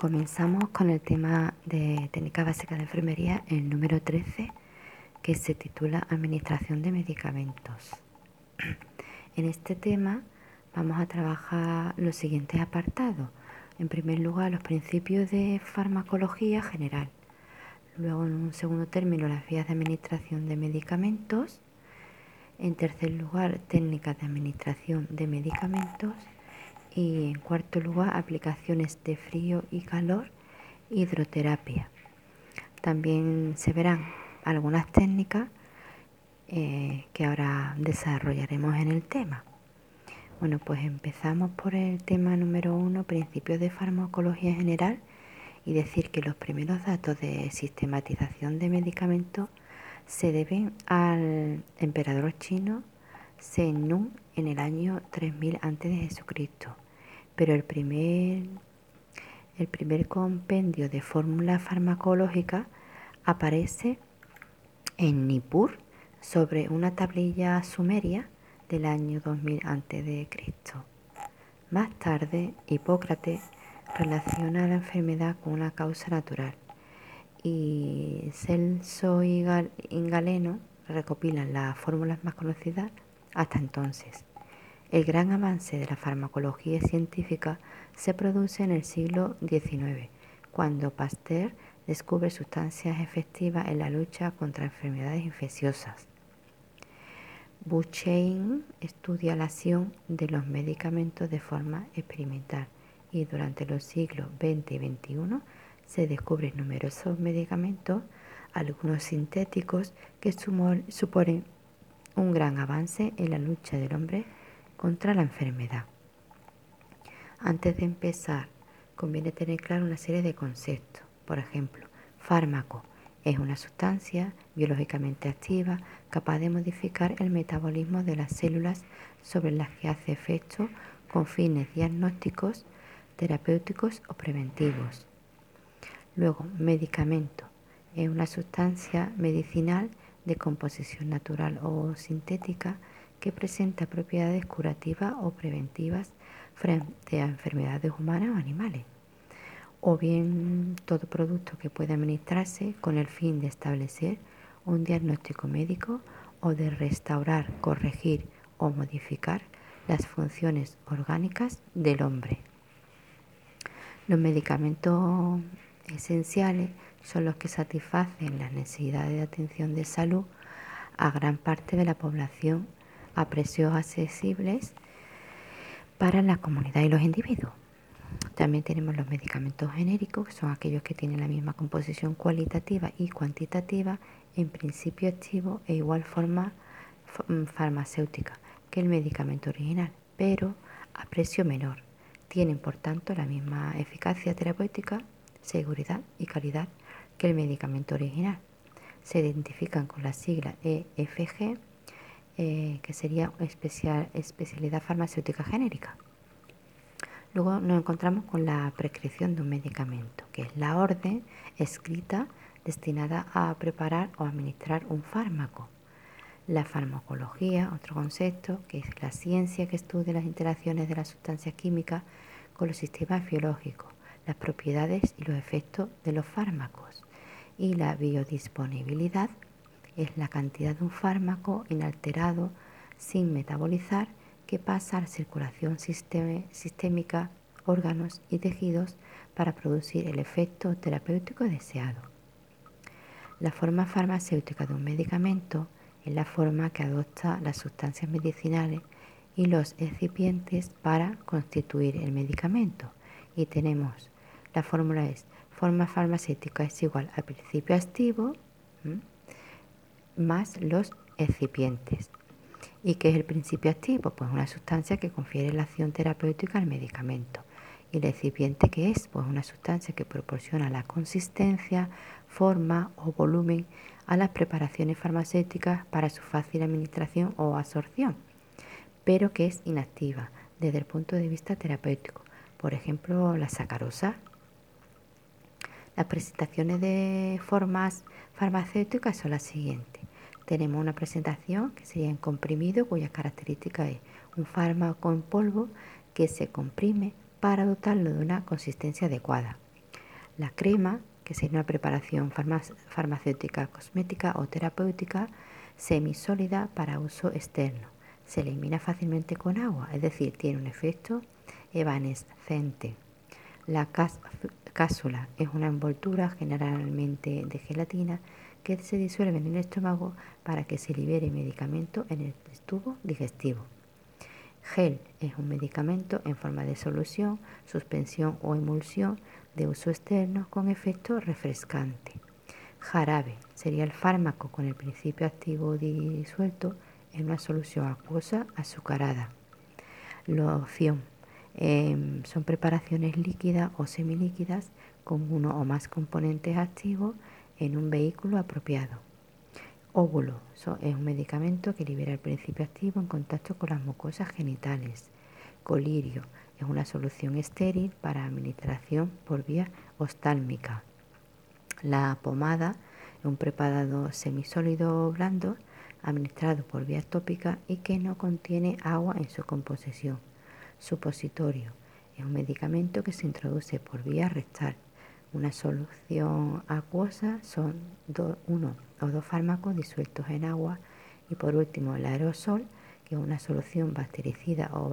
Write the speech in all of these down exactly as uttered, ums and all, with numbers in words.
Comenzamos con el tema de técnica básica de enfermería, el número trece, que se titula Administración de medicamentos. En este tema vamos a trabajar los siguientes apartados. En primer lugar, los principios de farmacología general. Luego, en un segundo término, las vías de administración de medicamentos. En tercer lugar, técnicas de administración de medicamentos. Y en cuarto lugar, aplicaciones de frío y calor, hidroterapia. También se verán algunas técnicas eh, que ahora desarrollaremos en el tema. Bueno, pues empezamos por el tema número uno, principios de farmacología general, y decir que los primeros datos de sistematización de medicamentos se deben al emperador chino Zheng Nung en el año tres mil antes de Jesucristo. Pero el primer, el primer compendio de fórmula farmacológica aparece en Nippur sobre una tablilla sumeria del año dos mil antes de Cristo. Más tarde, Hipócrates relaciona la enfermedad con una causa natural y Celso y Galeno recopilan las fórmulas más conocidas hasta entonces. El gran avance de la farmacología científica se produce en el siglo diecinueve, cuando Pasteur descubre sustancias efectivas en la lucha contra enfermedades infecciosas. Buchanan estudia la acción de los medicamentos de forma experimental y durante los siglos veinte y veintiuno se descubren numerosos medicamentos, algunos sintéticos, que suponen un gran avance en la lucha del hombre contra la enfermedad. Antes de empezar, conviene tener claro una serie de conceptos. Por ejemplo, fármaco es una sustancia biológicamente activa capaz de modificar el metabolismo de las células sobre las que hace efecto con fines diagnósticos, terapéuticos o preventivos. Luego, medicamento es una sustancia medicinal de composición natural o sintética que presenta propiedades curativas o preventivas frente a enfermedades humanas o animales, o bien todo producto que pueda administrarse con el fin de establecer un diagnóstico médico o de restaurar, corregir o modificar las funciones orgánicas del hombre. Los medicamentos esenciales son los que satisfacen las necesidades de atención de salud a gran parte de la población a precios accesibles para la comunidad y los individuos. También tenemos los medicamentos genéricos, que son aquellos que tienen la misma composición cualitativa y cuantitativa en principio activo e igual forma farmacéutica que el medicamento original, pero a precio menor. Tienen, por tanto, la misma eficacia terapéutica, seguridad y calidad que el medicamento original. Se identifican con la sigla E F G, eh, que sería especial, especialidad farmacéutica genérica. Luego nos encontramos con la prescripción de un medicamento, que es la orden escrita destinada a preparar o administrar un fármaco. La farmacología, otro concepto, que es la ciencia que estudia las interacciones de las sustancias químicas con los sistemas biológicos, las propiedades y los efectos de los fármacos. Y la biodisponibilidad es la cantidad de un fármaco inalterado, sin metabolizar, que pasa a la circulación sistémica, órganos y tejidos para producir el efecto terapéutico deseado. La forma farmacéutica de un medicamento es la forma que adopta las sustancias medicinales y los excipientes para constituir el medicamento. Y tenemos, la fórmula es, forma farmacéutica es igual al principio activo ¿m? más los excipientes. ¿Y qué es el principio activo? Pues una sustancia que confiere la acción terapéutica al medicamento. ¿Y el excipiente qué es? Pues una sustancia que proporciona la consistencia, forma o volumen a las preparaciones farmacéuticas para su fácil administración o absorción, pero que es inactiva desde el punto de vista terapéutico. Por ejemplo, la sacarosa. Las presentaciones de formas farmacéuticas son las siguientes. Tenemos una presentación que sería en comprimido, cuya característica es un fármaco en polvo que se comprime para dotarlo de una consistencia adecuada. La crema, que sería una preparación farmacéutica, cosmética o terapéutica semisólida para uso externo. Se elimina fácilmente con agua, es decir, tiene un efecto evanescente. La cápsula es una envoltura generalmente de gelatina que se disuelve en el estómago para que se libere medicamento en el tubo digestivo. Gel es un medicamento en forma de solución, suspensión o emulsión de uso externo con efecto refrescante. Jarabe sería el fármaco con el principio activo disuelto en una solución acuosa azucarada. Loción eh, son preparaciones líquidas o semilíquidas con uno o más componentes activos en un vehículo apropiado. Óvulo es un medicamento que libera el principio activo en contacto con las mucosas genitales. Colirio es una solución estéril para administración por vía oftálmica. La pomada es un preparado semisólido blando administrado por vía tópica y que no contiene agua en su composición. Supositorio es un medicamento que se introduce por vía rectal. Una solución acuosa son do, uno o dos fármacos disueltos en agua. Y por último, el aerosol, que es una solución bactericida o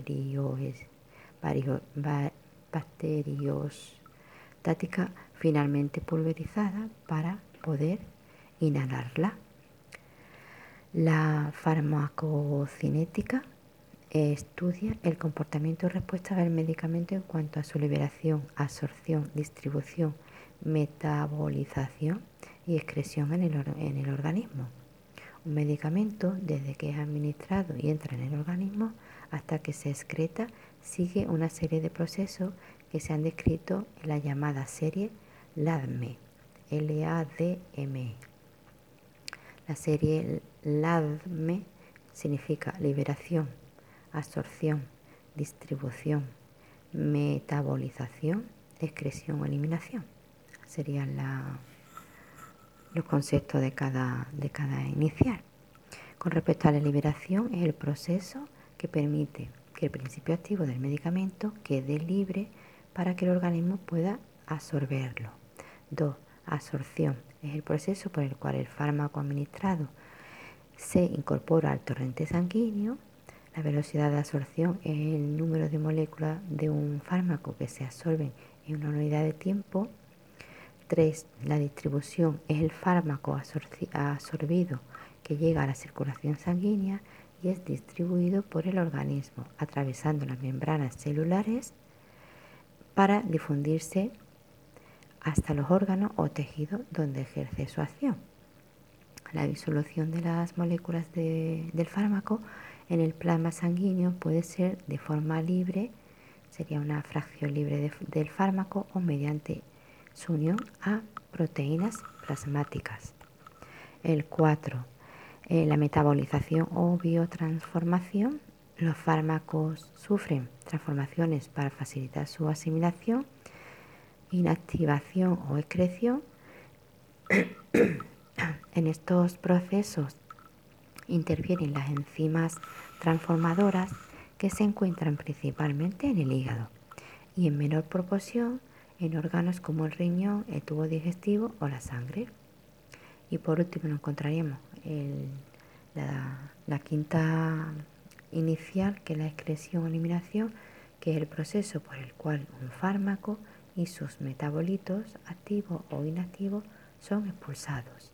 bacteriostática finalmente pulverizada para poder inhalarla. La farmacocinética estudia el comportamiento y respuesta del medicamento en cuanto a su liberación, absorción, distribución, metabolización y excreción en el, en el organismo. Un medicamento, desde que es administrado y entra en el organismo hasta que se excreta, sigue una serie de procesos que se han descrito en la llamada serie LADME. L A D M E. La serie LADME significa liberación, absorción, distribución, metabolización, excreción o eliminación. Serían la, los conceptos de cada, de cada inicial. Con respecto a la liberación, es el proceso que permite que el principio activo del medicamento quede libre para que el organismo pueda absorberlo. dos. Absorción es el proceso por el cual el fármaco administrado se incorpora al torrente sanguíneo. La velocidad de absorción es el número de moléculas de un fármaco que se absorben en una unidad de tiempo. tres. La distribución es el fármaco absorbido que llega a la circulación sanguínea y es distribuido por el organismo atravesando las membranas celulares para difundirse hasta los órganos o tejidos donde ejerce su acción. La disolución de las moléculas de, del fármaco en el plasma sanguíneo puede ser de forma libre, sería una fracción libre de, del fármaco, o mediante su unión a proteínas plasmáticas. El cuatro. Eh, la metabolización o biotransformación. Los fármacos sufren transformaciones para facilitar su asimilación, inactivación o excreción. En estos procesos intervienen las enzimas transformadoras que se encuentran principalmente en el hígado y en menor proporción en órganos como el riñón, el tubo digestivo o la sangre. Y por último nos encontraríamos el, la, la quinta inicial, que es la excreción o eliminación, que es el proceso por el cual un fármaco y sus metabolitos activos o inactivos son expulsados.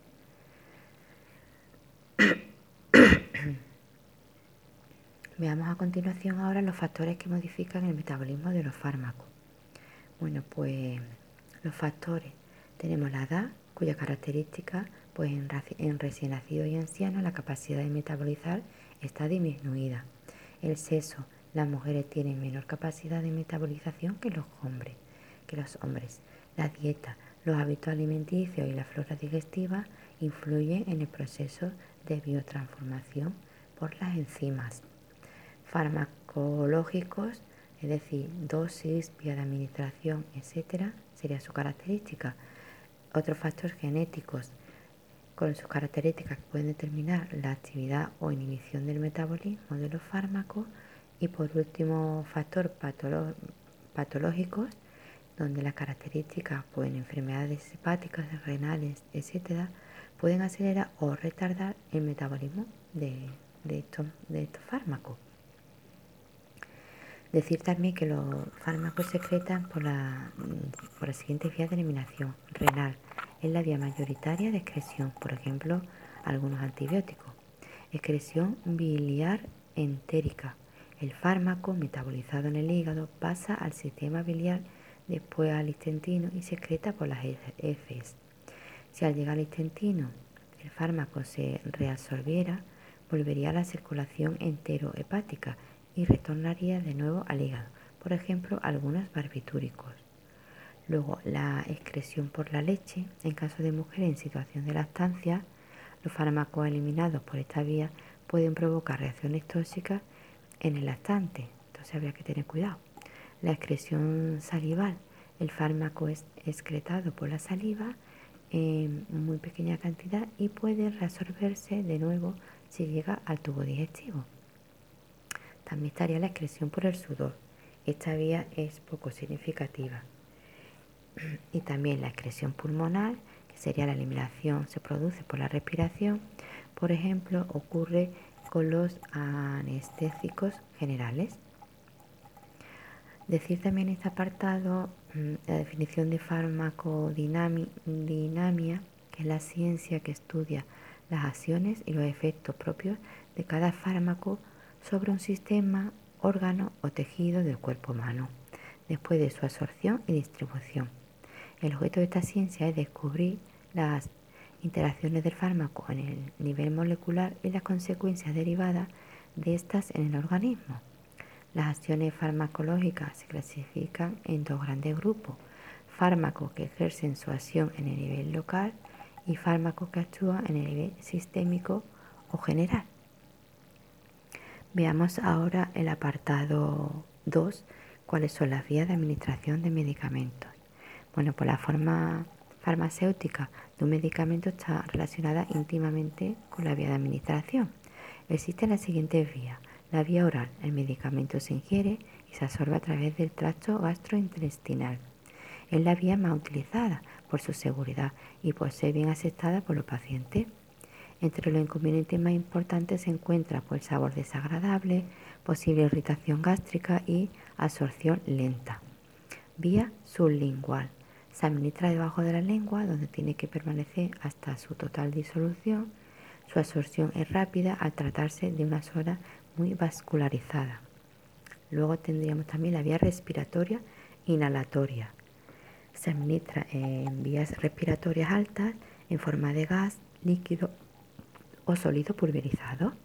Veamos a continuación ahora los factores que modifican el metabolismo de los fármacos. Bueno, pues los factores, tenemos la edad, cuya característica, pues en, en recién nacidos y ancianos la capacidad de metabolizar está disminuida. El sexo, las mujeres tienen menor capacidad de metabolización que los hombres. Que los hombres. La dieta, los hábitos alimenticios y la flora digestiva influyen en el proceso de biotransformación por las enzimas. Farmacológicos, es decir, dosis, vía de administración, etcétera, sería su característica. Otros factores genéticos, con sus características que pueden determinar la actividad o inhibición del metabolismo de los fármacos. Y por último, factor patolo- patológicos, donde las características pues, en enfermedades hepáticas, renales, etcétera, pueden acelerar o retardar el metabolismo de, de, estos, de estos fármacos. Decir también que los fármacos se secretan por la, por la siguiente vía de eliminación. Renal es la vía mayoritaria de excreción, por ejemplo, algunos antibióticos. Excreción biliar entérica. El fármaco metabolizado en el hígado pasa al sistema biliar, después al intestino y se excreta por las heces. Si al llegar al intestino el fármaco se reabsorbiera, volvería a la circulación enterohepática y retornaría de nuevo al hígado, por ejemplo, algunos barbitúricos. Luego, la excreción por la leche. En caso de mujeres en situación de lactancia, los fármacos eliminados por esta vía pueden provocar reacciones tóxicas en el lactante, entonces habría que tener cuidado. La excreción salival. El fármaco es excretado por la saliva en muy pequeña cantidad y puede reabsorberse de nuevo si llega al tubo digestivo. También estaría la excreción por el sudor. Esta vía es poco significativa. Y también la excreción pulmonar, que sería la eliminación, se produce por la respiración. Por ejemplo, ocurre con los anestésicos generales. Decir también en este apartado la definición de farmacodinamia, que es la ciencia que estudia las acciones y los efectos propios de cada fármaco sobre un sistema, órgano o tejido del cuerpo humano, después de su absorción y distribución. El objeto de esta ciencia es descubrir las interacciones del fármaco en el nivel molecular y las consecuencias derivadas de estas en el organismo. Las acciones farmacológicas se clasifican en dos grandes grupos: fármacos que ejercen su acción en el nivel local y fármacos que actúan en el nivel sistémico o general. Veamos ahora el apartado dos, cuáles son las vías de administración de medicamentos. Bueno, pues la forma farmacéutica de un medicamento está relacionada íntimamente con la vía de administración. Existen las siguientes vías. La vía oral. El medicamento se ingiere y se absorbe a través del tracto gastrointestinal. Es la vía más utilizada por su seguridad y por ser bien aceptada por los pacientes. Entre los inconvenientes más importantes se encuentra pues, el sabor desagradable, posible irritación gástrica y absorción lenta. Vía sublingual. Se administra debajo de la lengua, donde tiene que permanecer hasta su total disolución. Su absorción es rápida al tratarse de una zona muy vascularizada. Luego tendríamos también la vía respiratoria inhalatoria. Se administra en vías respiratorias altas en forma de gas, líquido o sólido pulverizado.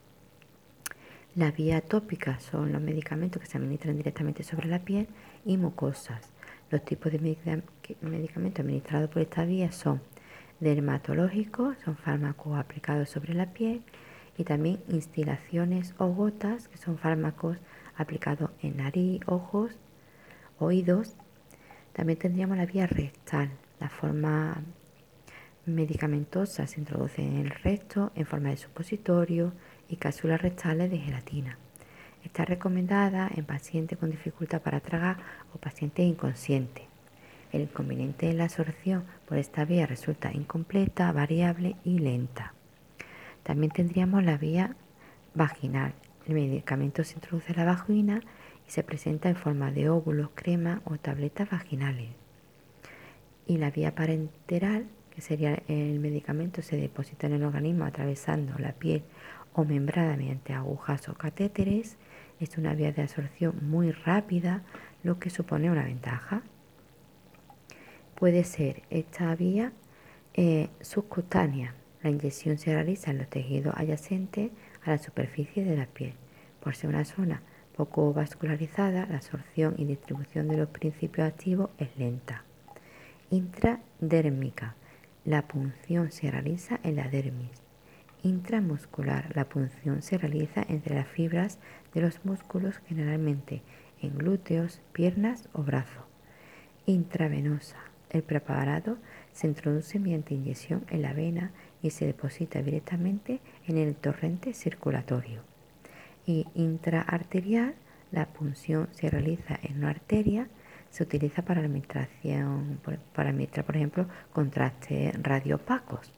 La vía tópica son los medicamentos que se administran directamente sobre la piel y mucosas. Los tipos de medicamentos administrados por esta vía son dermatológicos, son fármacos aplicados sobre la piel, y también instilaciones o gotas, que son fármacos aplicados en nariz, ojos, oídos. También tendríamos la vía rectal. La forma medicamentosa se introduce en el recto en forma de supositorio y cápsulas rectales de gelatina. Está recomendada en pacientes con dificultad para tragar o pacientes inconscientes. El inconveniente en la absorción por esta vía resulta incompleta, variable y lenta. También tendríamos la vía vaginal. El medicamento se introduce en la vagina y se presenta en forma de óvulos, crema o tabletas vaginales. Y la vía parenteral, que sería el medicamento, se deposita en el organismo atravesando la piel o membrana mediante agujas o catéteres. Es una vía de absorción muy rápida, lo que supone una ventaja. Puede ser esta vía eh, subcutánea. La inyección se realiza en los tejidos adyacentes a la superficie de la piel. Por ser una zona poco vascularizada, la absorción y distribución de los principios activos es lenta. Intradérmica. La punción se realiza en la dermis. Intramuscular. La punción se realiza entre las fibras de los músculos, generalmente en glúteos, piernas o brazos. Intravenosa. El preparado se introduce mediante inyección en la vena y se deposita directamente en el torrente circulatorio. Y intraarterial. La punción se realiza en una arteria, Se utiliza para administración, para administrar, por ejemplo, contrastes radiopacos.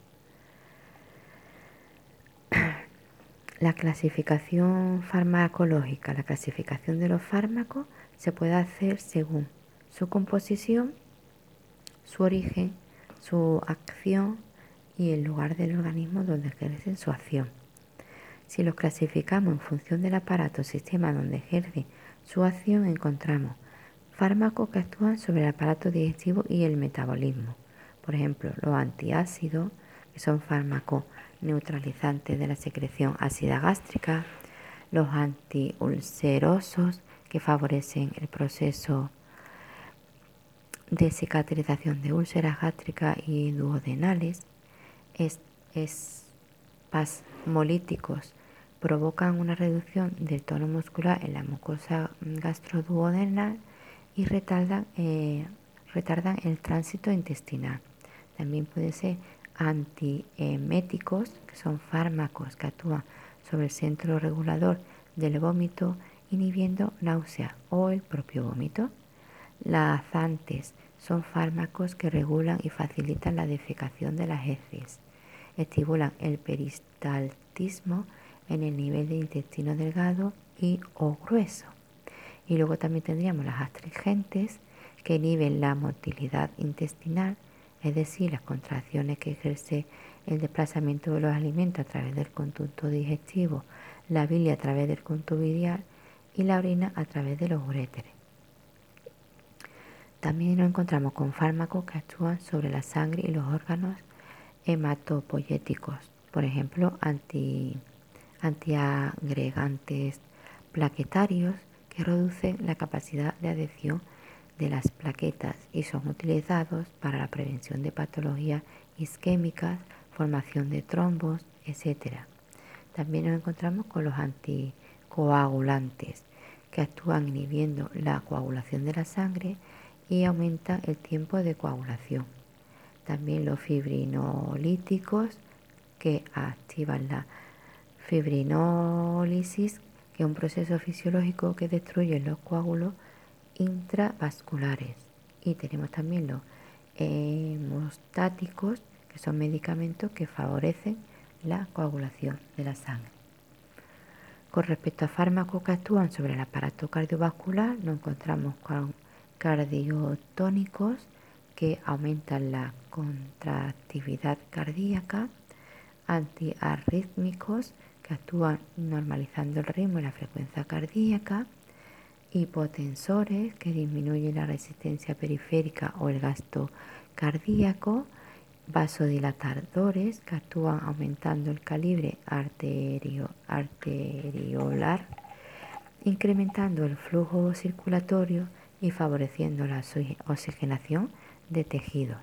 La clasificación farmacológica, la clasificación de los fármacos se puede hacer según su composición, su origen, su acción y el lugar del organismo donde ejercen su acción. Si los clasificamos en función del aparato o sistema donde ejerce su acción, encontramos fármacos que actúan sobre el aparato digestivo y el metabolismo. Por ejemplo, los antiácidos, que son fármacos neutralizantes de la secreción ácida gástrica, los antiulcerosos, que favorecen el proceso de cicatrización de úlceras gástricas y duodenales, es, espasmolíticos, provocan una reducción del tono muscular en la mucosa gastroduodenal y retardan, eh, retardan el tránsito intestinal. También puede ser antieméticos, que son fármacos que actúan sobre el centro regulador del vómito, inhibiendo náusea o el propio vómito. Laxantes son fármacos que regulan y facilitan la defecación de las heces. Estimulan el peristaltismo en el nivel de intestino delgado y o grueso. Y luego también tendríamos las astringentes, que inhiben la motilidad intestinal, es decir, las contracciones que ejerce el desplazamiento de los alimentos a través del conducto digestivo, la bilis a través del conducto biliar y la orina a través de los uréteres. También nos encontramos con fármacos que actúan sobre la sangre y los órganos hematopoyéticos, por ejemplo, anti, antiagregantes plaquetarios que reducen la capacidad de adhesión de las plaquetas y son utilizados para la prevención de patologías isquémicas, formación de trombos, etcétera. También nos encontramos con los anticoagulantes, que actúan inhibiendo la coagulación de la sangre y aumentan el tiempo de coagulación. También los fibrinolíticos, que activan la fibrinólisis, que es un proceso fisiológico que destruye los coágulos intravasculares. Y tenemos también los hemostáticos, que son medicamentos que favorecen la coagulación de la sangre. Con respecto a fármacos que actúan sobre el aparato cardiovascular, nos encontramos con cardiotónicos, que aumentan la contractividad cardíaca, antiarrítmicos, que actúan normalizando el ritmo y la frecuencia cardíaca, hipotensores, que disminuyen la resistencia periférica o el gasto cardíaco, vasodilatadores, que actúan aumentando el calibre arterio, arteriolar, incrementando el flujo circulatorio y favoreciendo la oxigenación de tejidos.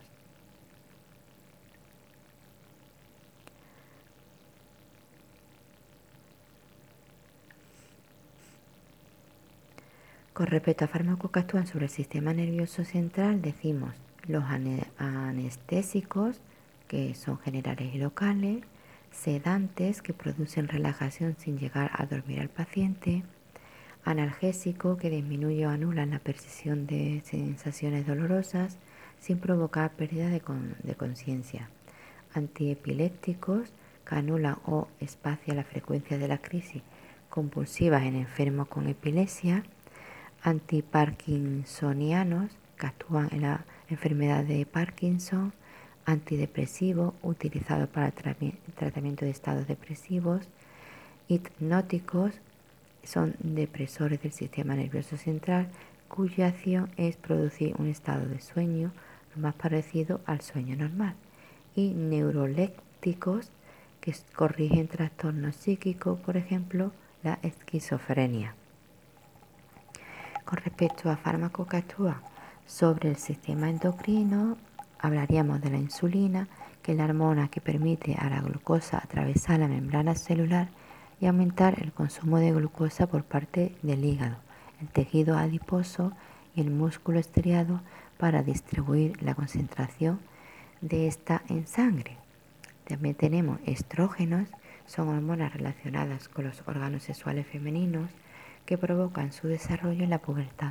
Con respecto a fármacos que actúan sobre el sistema nervioso central, decimos los anestésicos, que son generales y locales, sedantes, que producen relajación sin llegar a dormir al paciente, analgésicos, que disminuyen o anulan la percepción de sensaciones dolorosas sin provocar pérdida de, con, de conciencia, antiepilépticos, que anulan o espacian la frecuencia de las crisis compulsivas en enfermos con epilepsia, antiparkinsonianos, que actúan en la enfermedad de Parkinson, antidepresivos, utilizados para el tratamiento de estados depresivos, hipnóticos, son depresores del sistema nervioso central, cuya acción es producir un estado de sueño lo más parecido al sueño normal, y neurolépticos, que corrigen trastornos psíquicos, por ejemplo, la esquizofrenia. Con respecto a fármacos que actúan sobre el sistema endocrino, hablaríamos de la insulina, que es la hormona que permite a la glucosa atravesar la membrana celular y aumentar el consumo de glucosa por parte del hígado, el tejido adiposo y el músculo estriado para distribuir la concentración de esta en sangre. También tenemos estrógenos, son hormonas relacionadas con los órganos sexuales femeninos que provocan su desarrollo en la pubertad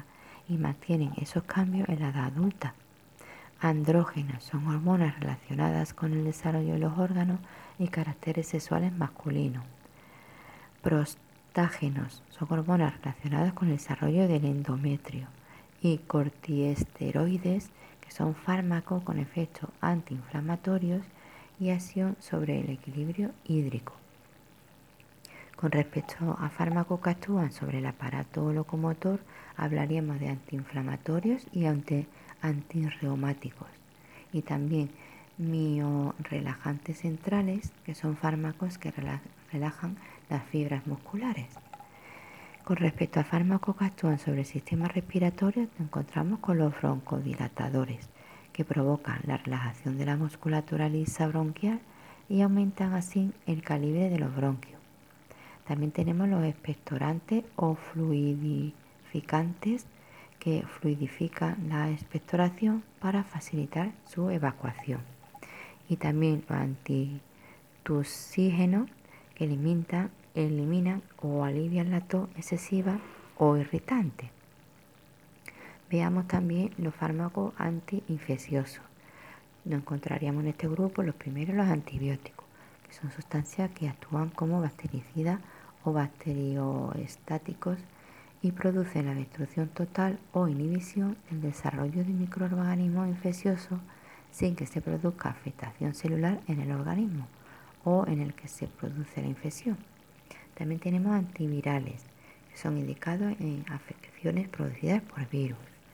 y mantienen esos cambios en la edad adulta. Andrógenas son hormonas relacionadas con el desarrollo de los órganos y caracteres sexuales masculinos. Prostágenos son hormonas relacionadas con el desarrollo del endometrio. Y corticosteroides, que son fármacos con efectos antiinflamatorios y acción sobre el equilibrio hídrico. Con respecto a fármacos que actúan sobre el aparato locomotor, hablaríamos de antiinflamatorios y anti, antirreumáticos. Y también miorelajantes centrales, que son fármacos que relajan las fibras musculares. Con respecto a fármacos que actúan sobre el sistema respiratorio, nos encontramos con los broncodilatadores, que provocan la relajación de la musculatura lisa bronquial y aumentan así el calibre de los bronquios. También tenemos los expectorantes o fluidificantes, que fluidifican la expectoración para facilitar su evacuación. Y también los antitusígenos, que eliminan, eliminan o alivian la tos excesiva o irritante. Veamos también los fármacos antiinfecciosos. Nos encontraríamos en este grupo los primeros, los antibióticos, que son sustancias que actúan como bactericidas o bacterioestáticos y producen la destrucción total o inhibición del desarrollo de microorganismos infecciosos sin que se produzca afectación celular en el organismo o en el que se produce la infección. También tenemos antivirales, que son indicados en afecciones producidas por virus.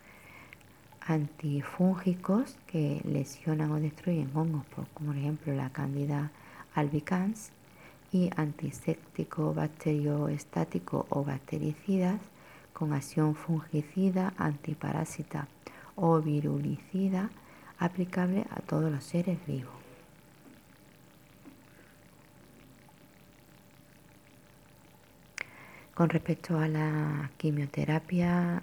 Antifúngicos, que lesionan o destruyen hongos, como por ejemplo la Candida albicans. Y antiséptico bacterioestático o bactericidas con acción fungicida, antiparásita o virulicida aplicable a todos los seres vivos. Con respecto a la quimioterapia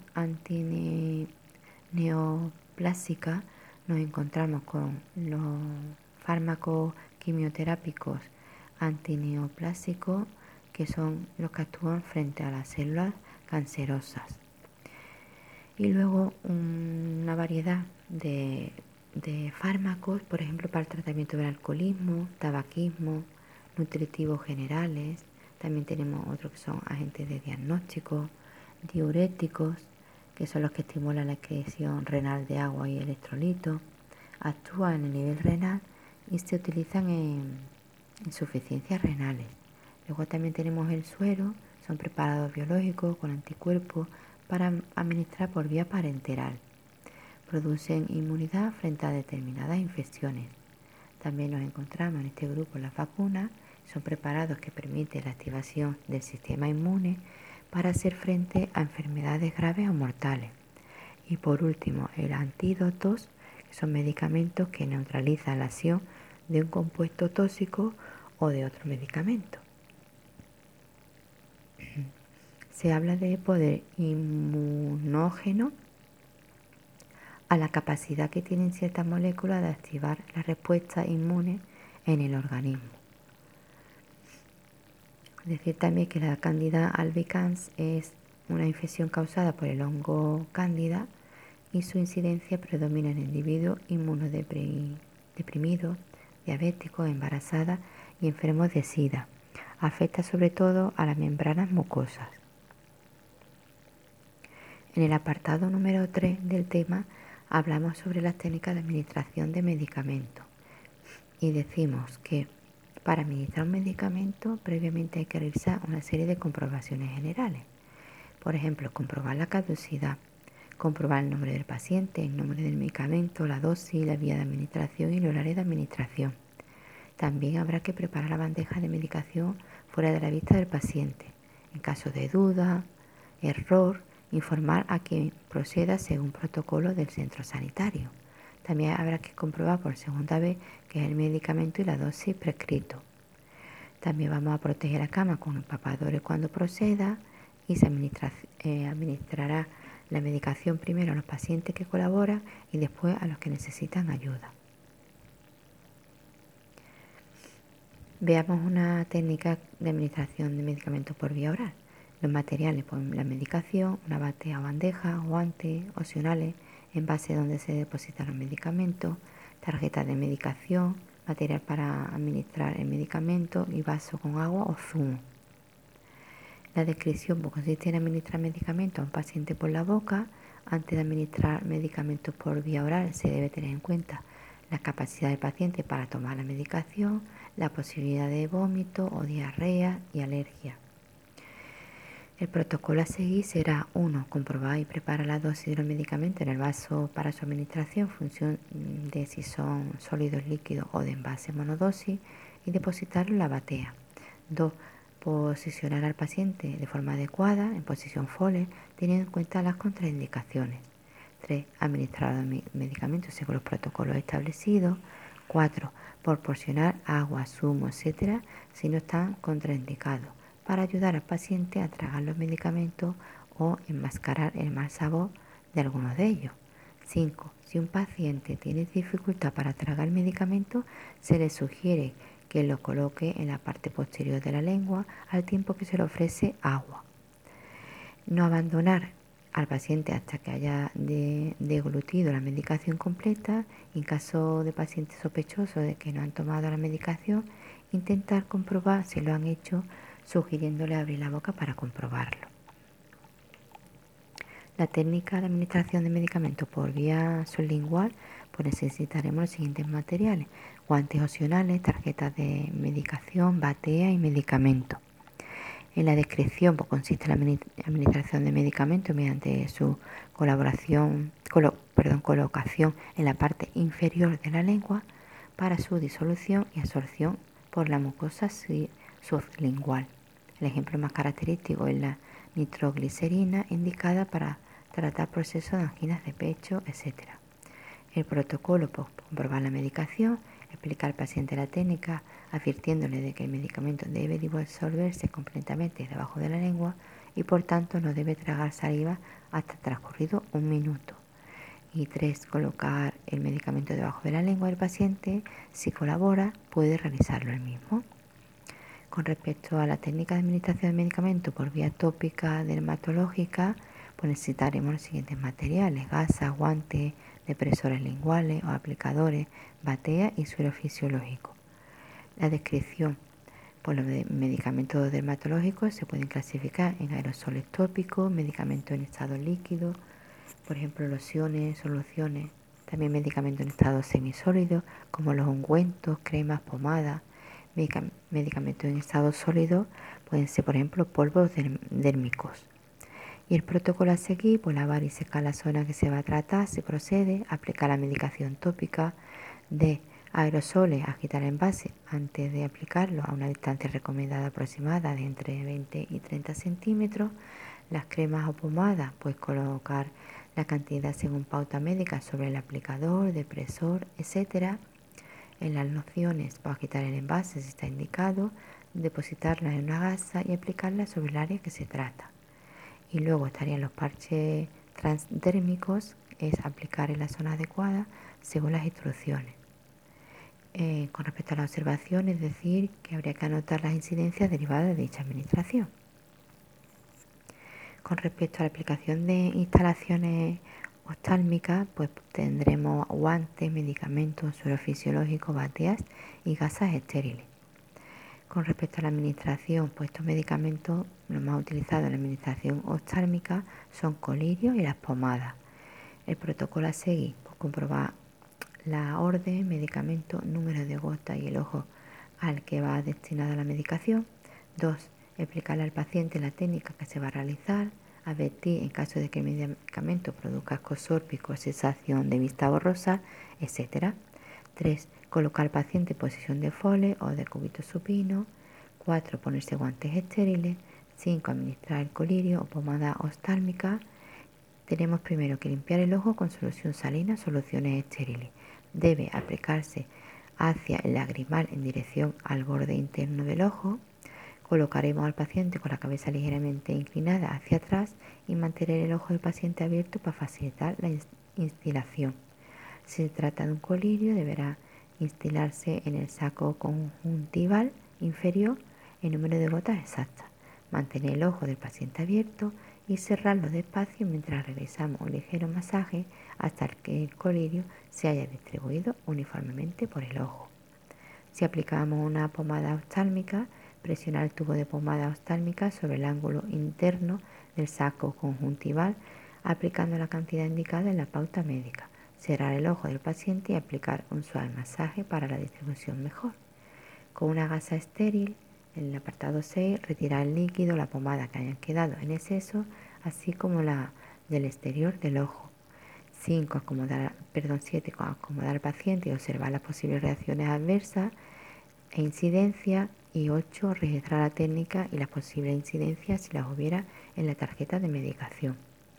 antineoplásica, nos encontramos con los fármacos quimioterápicos antineoplásicos, que son los que actúan frente a las células cancerosas. Y luego una variedad de, de fármacos, por ejemplo, para el tratamiento del alcoholismo, tabaquismo, nutritivos generales. También tenemos otros que son agentes de diagnóstico, diuréticos, que son los que estimulan la excreción renal de agua y electrolitos, actúan en el nivel renal y se utilizan en insuficiencias renales. Luego también tenemos el suero, son preparados biológicos con anticuerpos para administrar por vía parenteral. Producen inmunidad frente a determinadas infecciones. También nos encontramos en este grupo las vacunas, son preparados que permiten la activación del sistema inmune para hacer frente a enfermedades graves o mortales. Y por último, el antídotos, que son medicamentos que neutralizan la acción de un compuesto tóxico o de otro medicamento. Se habla de poder inmunógeno a la capacidad que tienen ciertas moléculas de activar la respuesta inmune en el organismo. Decir también que la Candida albicans es una infección causada por el hongo Cándida y su incidencia predomina en individuos inmunodeprimidos, diabéticos, embarazadas y enfermos de SIDA. Afecta sobre todo a las membranas mucosas. En el apartado número tres del tema hablamos sobre las técnicas de administración de medicamentos y decimos que para administrar un medicamento previamente hay que realizar una serie de comprobaciones generales. Por ejemplo, comprobar la caducidad, comprobar el nombre del paciente, el nombre del medicamento, la dosis, la vía de administración y el horario de administración. También habrá que preparar la bandeja de medicación fuera de la vista del paciente. En caso de duda, error, informar a quien proceda según protocolo del centro sanitario. También habrá que comprobar por segunda vez que es el medicamento y la dosis prescrito. También vamos a proteger la cama con empapadores cuando proceda y se administra, eh, administrará la medicación primero a los pacientes que colaboran y después a los que necesitan ayuda. Veamos una técnica de administración de medicamentos por vía oral. Los materiales, pues la medicación, una batea o bandeja, guantes opcionales, envase donde se depositan los medicamentos, tarjetas de medicación, material para administrar el medicamento y vaso con agua o zumo. La descripción pues, consiste en administrar medicamentos a un paciente por la boca. Antes de administrar medicamentos por vía oral se debe tener en cuenta la capacidad del paciente para tomar la medicación, la posibilidad de vómito o diarrea y alergia. El protocolo a seguir será uno Comprobar y preparar la dosis de los medicamentos en el vaso para su administración en función de si son sólidos, líquidos o de envase monodosis y depositarlo en la batea. dos Posicionar al paciente de forma adecuada en posición Foley teniendo en cuenta las contraindicaciones. tres Administrar los medicamentos según los protocolos establecidos. cuatro Proporcionar agua, zumo, etcétera si no están contraindicados, para ayudar al paciente a tragar los medicamentos o enmascarar el mal sabor de algunos de ellos. cinco Si un paciente tiene dificultad para tragar el medicamento, se le sugiere que lo coloque en la parte posterior de la lengua al tiempo que se le ofrece agua. No abandonar al paciente hasta que haya de, deglutido la medicación completa. En caso de pacientes sospechosos de que no han tomado la medicación, intentar comprobar si lo han hecho, sugiriéndole abrir la boca para comprobarlo. La técnica de administración de medicamentos por vía sublingual, pues necesitaremos los siguientes materiales: guantes opcionales, tarjetas de medicación, batea y medicamentos. En la descripción pues, consiste en la administración de medicamentos mediante su colaboración, colo, perdón, colocación en la parte inferior de la lengua para su disolución y absorción por la mucosa sublingual. El ejemplo más característico es la nitroglicerina, indicada para tratar procesos de anginas de pecho, etcétera. El protocolo, pues, comprobar la medicación, explicar al paciente la técnica, advirtiéndole de que el medicamento debe disolverse completamente debajo de la lengua y por tanto no debe tragar saliva hasta transcurrido un minuto. Y tres Colocar el medicamento debajo de la lengua del paciente. Si colabora, puede realizarlo él mismo. Con respecto a la técnica de administración de medicamentos por vía tópica dermatológica, pues necesitaremos los siguientes materiales: gasas, guantes, depresores linguales o aplicadores, batea y suero fisiológico. La descripción: por los medicamentos dermatológicos se pueden clasificar en aerosoles tópicos, medicamentos en estado líquido, por ejemplo lociones, soluciones, también medicamentos en estado semisólido como los ungüentos, cremas, pomadas. Medicamentos en estado sólido pueden ser, por ejemplo, polvos dérmicos. Y el protocolo a seguir, pues lavar y secar la zona que se va a tratar. Se procede a aplicar la medicación tópica de aerosoles, agitar el envase antes de aplicarlo a una distancia recomendada aproximada de entre veinte y treinta centímetros. Las cremas o pomadas, pues colocar la cantidad según pauta médica sobre el aplicador, depresor, etcétera. En las lociones, para agitar el envase si está indicado, depositarlas en una gasa y aplicarlas sobre el área que se trata. Y luego estarían los parches transdérmicos, es aplicar en la zona adecuada según las instrucciones. Eh, con respecto a la observación, es decir, que habría que anotar las incidencias derivadas de dicha administración. Con respecto a la aplicación de instalaciones oftálmicas, pues tendremos guantes, medicamentos, suero fisiológico, bateas y gasas estériles. Con respecto a la administración, pues estos medicamentos, los más utilizados en la administración oftálmica son colirios y las pomadas. El protocolo a seguir, pues comprobar la orden, medicamento, número de gotas y el ojo al que va destinada la medicación. dos Explicarle al paciente la técnica que se va a realizar. Advertir en caso de que el medicamento produzca escozor, picor, sensación de vista borrosa, etcétera. tres Colocar al paciente en posición de Foley o de cúbito supino. cuatro Ponerse guantes estériles. cinco Administrar el colirio o pomada oftálmica. Tenemos primero que limpiar el ojo con solución salina, soluciones estériles. Debe aplicarse hacia el lagrimal en dirección al borde interno del ojo. Colocaremos al paciente con la cabeza ligeramente inclinada hacia atrás y mantener el ojo del paciente abierto para facilitar la instilación. Si se trata de un colirio, deberá instilarse en el saco conjuntival inferior el número de gotas exactas. Mantener el ojo del paciente abierto y cerrarlo despacio mientras realizamos un ligero masaje hasta que el colirio se haya distribuido uniformemente por el ojo. Si aplicamos una pomada oftálmica, presionar el tubo de pomada oftálmica sobre el ángulo interno del saco conjuntival, aplicando la cantidad indicada en la pauta médica. Cerrar el ojo del paciente y aplicar un suave masaje para la distribución mejor. Con una gasa estéril, en el apartado seis, retirar el líquido, la pomada que hayan quedado en exceso, así como la del exterior del ojo. cinco. Acomodar, perdón, siete. Acomodar al paciente y observar las posibles reacciones adversas e incidencias. Y ocho. Registrar la técnica y las posibles incidencias si las hubiera en la tarjeta de medicación.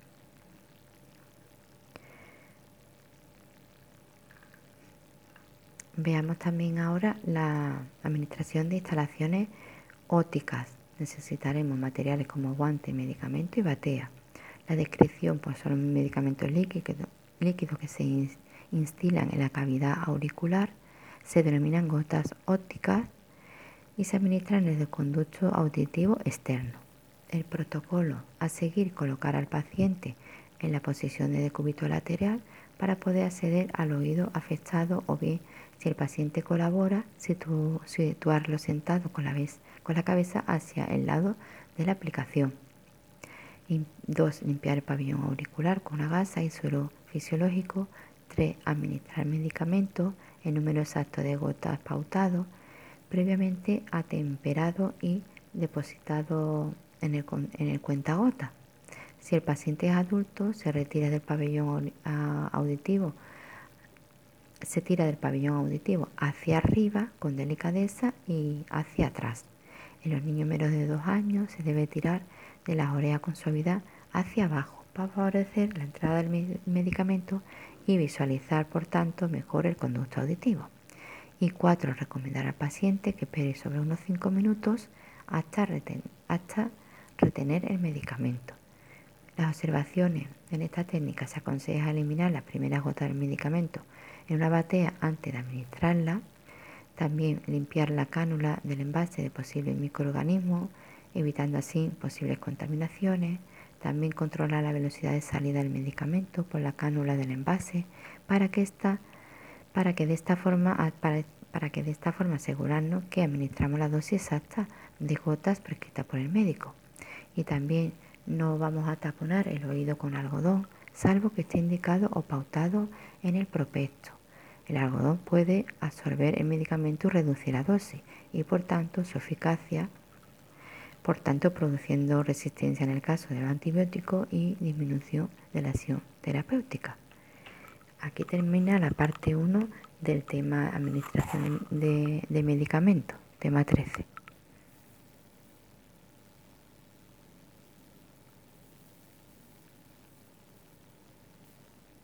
Veamos también ahora la administración de instalaciones ópticas. Necesitaremos materiales como guantes, medicamentos y batea. La descripción pues son medicamentos líquidos, líquidos que se instilan en la cavidad auricular, se denominan gotas ópticas y se administran en el conducto auditivo externo. El protocolo a seguir: colocar al paciente en la posición de decúbito lateral para poder acceder al oído afectado, o bien, si el paciente colabora, situ situarlo sentado con la, vez, con la cabeza hacia el lado de la aplicación. dos. Limpiar el pabellón auricular con una gasa y suero fisiológico. tres. Administrar medicamentos en número exacto de gotas pautado, previamente atemperado y depositado en el, en el cuentagota. Si el paciente es adulto, se retira del pabellón auditivo, se tira del pabellón auditivo hacia arriba con delicadeza y hacia atrás. En los niños menos de dos años se debe tirar de las orejas con suavidad hacia abajo para favorecer la entrada del medicamento y visualizar, por tanto, mejor el conducto auditivo. Y cuatro. Recomendar al paciente que espere sobre unos cinco minutos hasta, reten hasta retener el medicamento. Las observaciones: en esta técnica se aconseja eliminar las primeras gotas del medicamento en una batea antes de administrarla. También limpiar la cánula del envase de posibles microorganismos, evitando así posibles contaminaciones. También controlar la velocidad de salida del medicamento por la cánula del envase para que esta para que de esta forma para, para que de esta forma asegurarnos que administramos la dosis exacta de gotas prescritas por el médico. Y también no vamos a taponar el oído con algodón, salvo que esté indicado o pautado en el prospecto. El algodón puede absorber el medicamento y reducir la dosis, y por tanto su eficacia, por tanto produciendo resistencia en el caso del antibiótico y disminución de la acción terapéutica. Aquí termina la parte uno del tema administración de, de medicamentos, tema trece.